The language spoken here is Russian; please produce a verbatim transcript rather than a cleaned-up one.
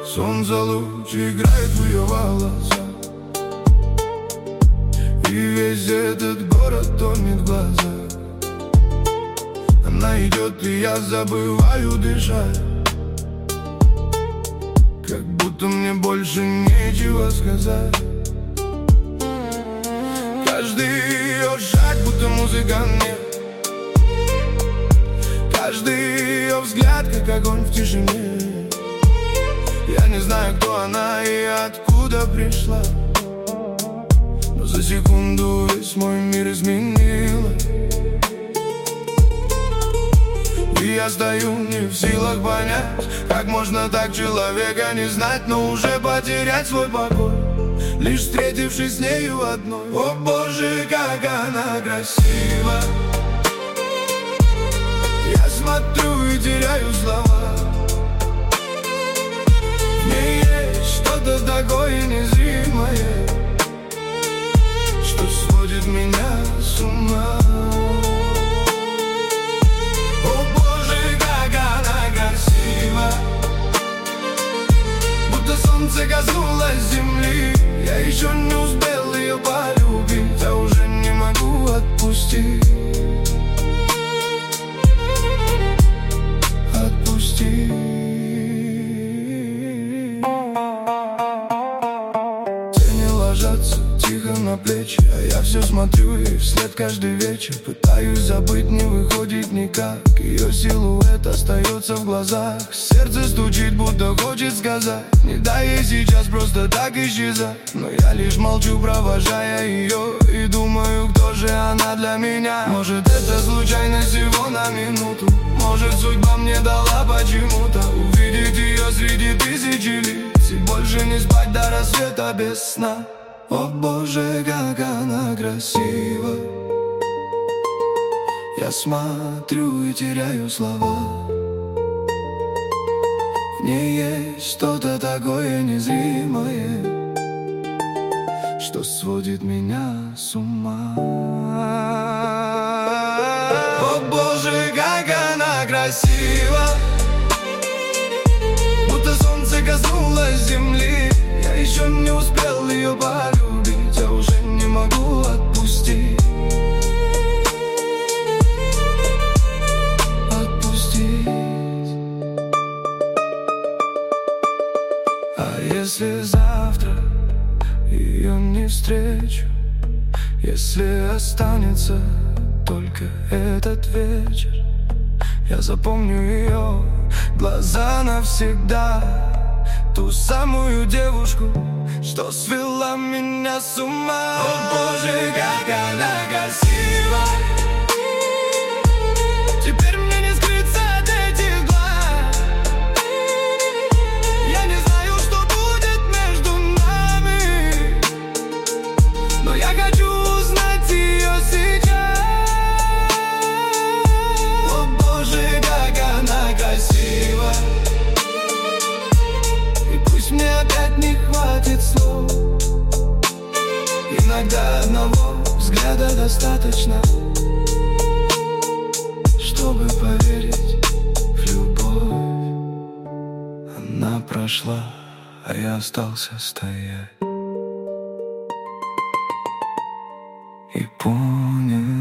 Солнце луч играет в ее волосах, и весь этот город тонет в глазах. Она идет, и я забываю дышать, как будто мне больше нечего сказать. Каждый ее шаг, будто музыка мне, каждый ее взгляд, как огонь в тишине. Я не знаю, кто она и откуда пришла, но за секунду весь мой мир изменила. И я стою не в силах понять, как можно так человека не знать, но уже потерять свой покой, лишь встретившись с нею одной. О боже, как она красива! Я смотрю и теряю слова. В ней есть что-то такое незримое, что сводит меня с ума. О боже, как она красива! Будто солнце коснулось земли. Я еще не успел ее полюбить, а уже не могу отпустить. Отпустить. Тени ложатся тихо на плечи, а я все смотрю ей вслед каждый вечер. Пытаюсь забыть, не выходит никак. Ее силуэт остается в глазах. Сердце стучит, будто хочет сказать: не дай ей сейчас просто так исчезать. Но я лишь молчу, провожая ее, и думаю, кто же она для меня. Может, это случайность всего на минуту, может, судьба мне дала почему-то увидеть ее среди тысячи лиц и больше не спать до рассвета без сна. О боже, как она красива! Я смотрю и теряю слова. В ней есть что-то такое незримое, что сводит меня с ума. О боже, как она красива! Будто солнце коснулось земли. Я еще не успел ее полюбить, а уже не могу отпустить. Отпустить. А если завтра ее не встречу, если останется только этот вечер, я запомню ее глаза навсегда, ту самую девушку, что свела меня с ума. О боже, как она красива! Теперь мне не скрыться от этих глаз. Я не знаю, что будет между нами, но я хочу узнать ее сейчас. О боже, как она красива! Мне опять не хватит слов, иногда одного взгляда достаточно, чтобы поверить в любовь. Она прошла, а я остался стоять и понял.